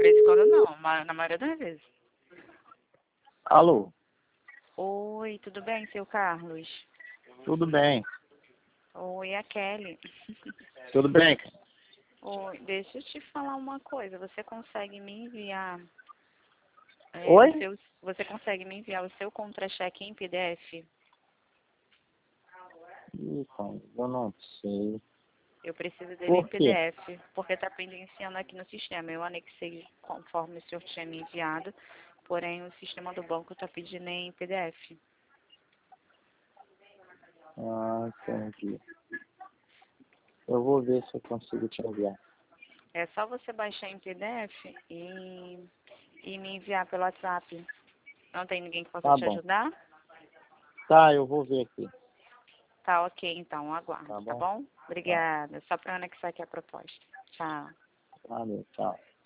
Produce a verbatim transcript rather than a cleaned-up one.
vez em quando não, mas na maioria das vezes. Alô? Oi, tudo bem, seu Carlos? Tudo bem? Oi, a Kelly. Tudo bem, cara? Oi, deixa eu te falar uma coisa. Você consegue me enviar... é, Oi? o seu, você consegue me enviar o seu contra-cheque em P D F? Ih, cara, eu não sei. Eu preciso dele em Por quê? P D F, porque está pendenciando aqui no sistema. Eu anexei conforme o senhor tinha me enviado, porém o sistema do banco está pedindo em P D F. Ah, entendi. Eu vou ver se eu consigo te enviar. É só você baixar em P D F e, e me enviar pelo WhatsApp. Não tem ninguém que possa Tá te bom. ajudar? Tá, eu vou ver aqui. Tá ok, então, aguardo, Tá tá bom? bom? Tá. Obrigada. Só para anexar aqui a proposta. Tchau. Valeu, tchau.